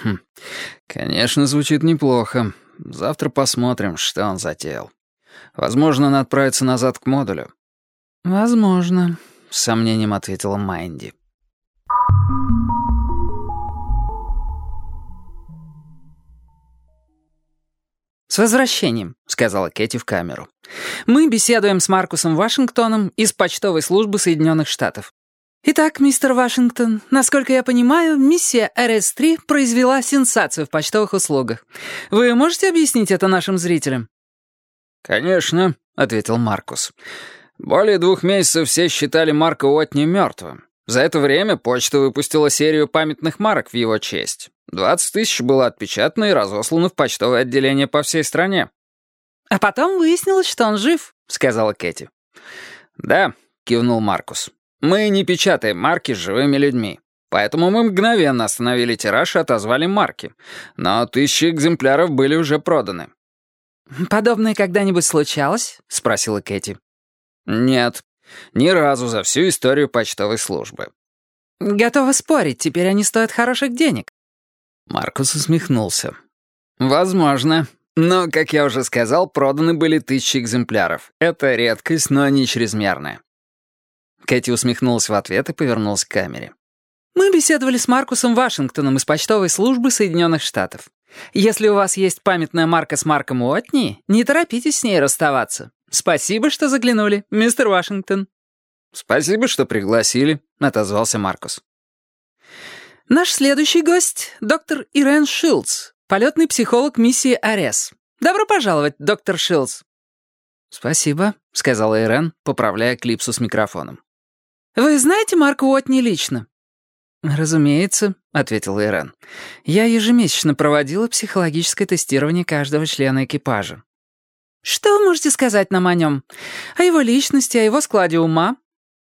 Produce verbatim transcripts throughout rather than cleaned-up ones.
Хм. Конечно, звучит неплохо. Завтра посмотрим, что он затеял. Возможно, он отправится назад к модулю. Возможно, с сомнением ответила Майнди. «С возвращением», — сказала Кэти в камеру. «Мы беседуем с Маркусом Вашингтоном из почтовой службы Соединенных Штатов. Итак, мистер Вашингтон, насколько я понимаю, миссия эр эс три произвела сенсацию в почтовых услугах. Вы можете объяснить это нашим зрителям?» «Конечно», — ответил Маркус. «Более двух месяцев все считали Марка Уотни мертвым. За это время почта выпустила серию памятных марок в его честь. двадцать тысяч было отпечатано и разослано в почтовое отделение по всей стране». «А потом выяснилось, что он жив», — сказала Кэти. «Да», — кивнул Маркус. «Мы не печатаем марки с живыми людьми. Поэтому мы мгновенно остановили тираж и отозвали марки. Но тысячи экземпляров были уже проданы». «Подобное когда-нибудь случалось?» — спросила Кэти. «Нет, ни разу за всю историю почтовой службы». «Готова спорить, теперь они стоят хороших денег». Маркус усмехнулся. «Возможно. Но, как я уже сказал, проданы были тысячи экземпляров. Это редкость, но не чрезмерная». Кэти усмехнулась в ответ и повернулась к камере. «Мы беседовали с Маркусом Вашингтоном из почтовой службы Соединенных Штатов. Если у вас есть памятная марка с Марком Уотни, не торопитесь с ней расставаться. Спасибо, что заглянули, мистер Вашингтон». «Спасибо, что пригласили», — отозвался Маркус. «Наш следующий гость — доктор Ирен Шилдс, полетный психолог миссии Арес. Добро пожаловать, доктор Шилдс». «Спасибо», — сказала Ирен, поправляя клипсу с микрофоном. «Вы знаете Марка Уотни лично?» «Разумеется», — ответила Ирен. «Я ежемесячно проводила психологическое тестирование каждого члена экипажа». «Что вы можете сказать нам о нем? О его личности, о его складе ума?»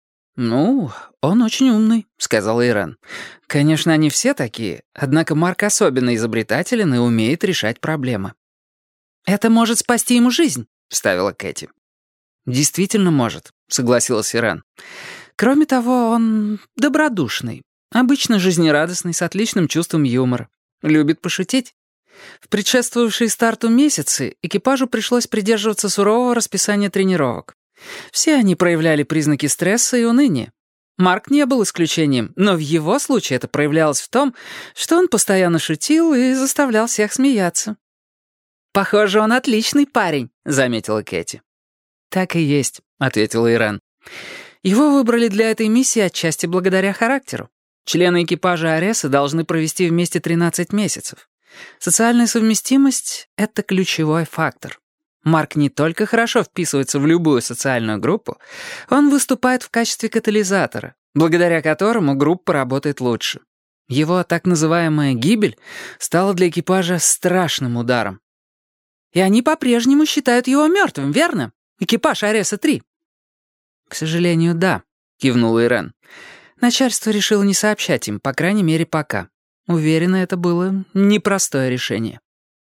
«Ну, он очень умный», — сказала Ирен. «Конечно, они все такие, однако Марк особенно изобретателен и умеет решать проблемы». «Это может спасти ему жизнь», — вставила Кэти. «Действительно может», — согласилась Ирен. «Кроме того, он добродушный, обычно жизнерадостный, с отличным чувством юмора. Любит пошутить. В предшествовавшие старту месяцы экипажу пришлось придерживаться сурового расписания тренировок. Все они проявляли признаки стресса и уныния. Марк не был исключением, но в его случае это проявлялось в том, что он постоянно шутил и заставлял всех смеяться». «Похоже, он отличный парень», — заметила Кэти. «Так и есть», — ответила Ирен. «Его выбрали для этой миссии отчасти благодаря характеру. Члены экипажа Ареса должны провести вместе тринадцать месяцев. Социальная совместимость — это ключевой фактор. Марк не только хорошо вписывается в любую социальную группу, он выступает в качестве катализатора, благодаря которому группа работает лучше. Его так называемая гибель стала для экипажа страшным ударом. И они по-прежнему считают его мертвым, верно? Экипаж Ареса-три». «К сожалению, да», — кивнула Ирен. «Начальство решило не сообщать им, по крайней мере, пока. Уверена, это было непростое решение».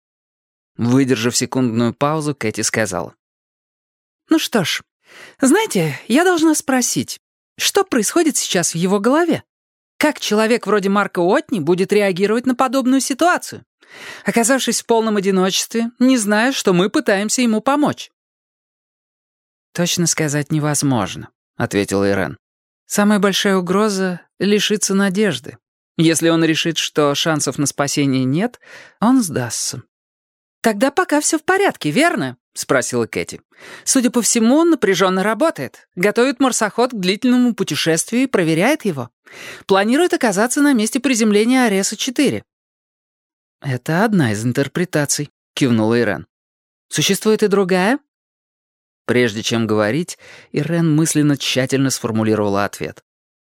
Выдержав секундную паузу, Кэти сказала. «Ну что ж, знаете, я должна спросить, что происходит сейчас в его голове? Как человек вроде Марка Уотни будет реагировать на подобную ситуацию, оказавшись в полном одиночестве, не зная, что мы пытаемся ему помочь?» «Точно сказать невозможно», — ответила Ирен. «Самая большая угроза — лишиться надежды. Если он решит, что шансов на спасение нет, он сдастся». «Тогда пока все в порядке, верно?» — спросила Кэти. «Судя по всему, он напряженно работает, готовит марсоход к длительному путешествию и проверяет его. Планирует оказаться на месте приземления Ареса-четыре». «Это одна из интерпретаций», — кивнула Ирен. «Существует и другая?» Прежде чем говорить, Ирен мысленно тщательно сформулировала ответ.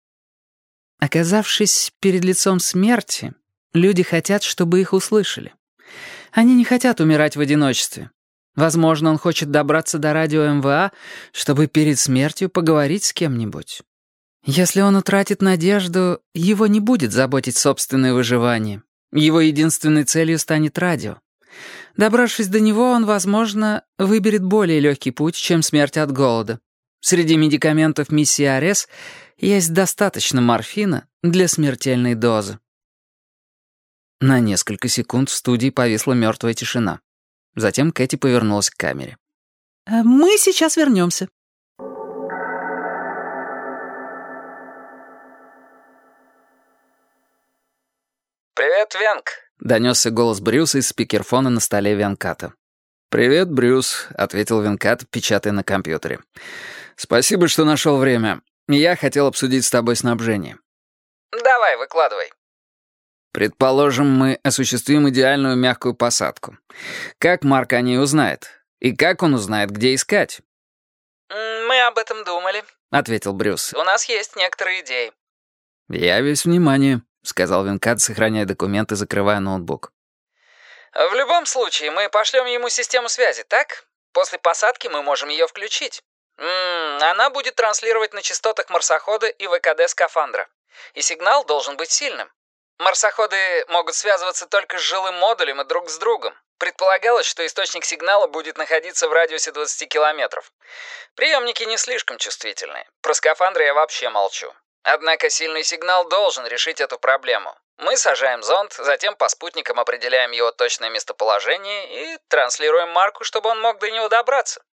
«Оказавшись перед лицом смерти, люди хотят, чтобы их услышали. Они не хотят умирать в одиночестве. Возможно, он хочет добраться до радио эм вэ а, чтобы перед смертью поговорить с кем-нибудь. Если он утратит надежду, его не будет заботить собственное выживание. Его единственной целью станет радио. Добравшись до него, он, возможно, выберет более легкий путь, чем смерть от голода. Среди медикаментов миссии Арес есть достаточно морфина для смертельной дозы». На несколько секунд в студии повисла мертвая тишина. Затем Кэти повернулась к камере. «Э, «Мы сейчас вернемся». «Привет, Венк», — донесся голос Брюса из спикерфона на столе Венката. «Привет, Брюс», — ответил Венкат, печатая на компьютере. «Спасибо, что нашел время. Я хотел обсудить с тобой снабжение». «Давай, выкладывай». «Предположим, мы осуществим идеальную мягкую посадку. Как Марк о ней узнает? И как он узнает, где искать?» «Мы об этом думали», — ответил Брюс. «У нас есть некоторые идеи». «Я весь внимание», — сказал Венкат, сохраняя документы, закрывая ноутбук. «В любом случае, мы пошлем ему систему связи, так? После посадки мы можем ее включить. М-м, она будет транслировать на частотах марсохода и ВКД скафандра. И сигнал должен быть сильным. Марсоходы могут связываться только с жилым модулем и друг с другом. Предполагалось, что источник сигнала будет находиться в радиусе двадцати километров. Приемники не слишком чувствительные. Про скафандры я вообще молчу. Однако сильный сигнал должен решить эту проблему. Мы сажаем зонд, затем по спутникам определяем его точное местоположение и транслируем Марку, чтобы он мог до него добраться.